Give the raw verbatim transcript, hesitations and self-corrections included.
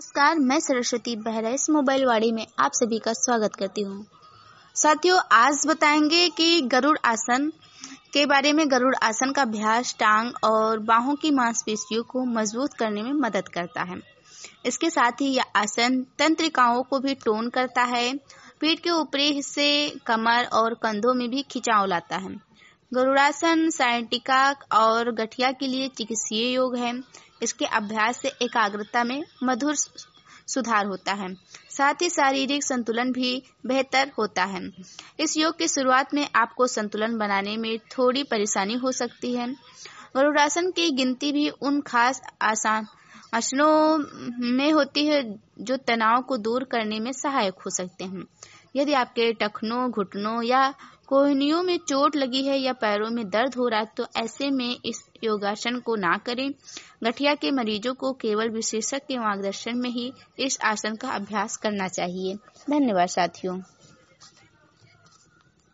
नमस्कार, मैं सरस्वती बेहरा इस मोबाइल वाड़ी में आप सभी का स्वागत करती हूँ। साथियों, आज बताएंगे कि गरुड़ आसन के बारे में। गरुड़ आसन का अभ्यास टांग और बाहों की मांसपेशियों को मजबूत करने में मदद करता है। इसके साथ ही यह आसन तंत्रिकाओं को भी टोन करता है। पीठ के ऊपरी हिस्से, कमर और कंधों में भी खिंचाव लाता है। गरुड़ासन सायंटिका और गठिया के लिए चिकित्सीय योग है। इसके अभ्यास से एकाग्रता में मधुर सुधार होता है, साथ ही शारीरिक संतुलन भी बेहतर होता है। इस योग की शुरुआत में आपको संतुलन बनाने में थोड़ी परेशानी हो सकती है। गरुड़ासन की गिनती भी उन खास आसान आसनों में होती है जो तनाव को दूर करने में सहायक हो सकते हैं। यदि आपके टखनों, घुटनों या कोहनियों में चोट लगी है या पैरों में दर्द हो रहा है तो ऐसे में इस योगासन को ना करें। गठिया के मरीजों को केवल विशेषज्ञ के मार्गदर्शन में ही इस आसन का अभ्यास करना चाहिए। धन्यवाद साथियों।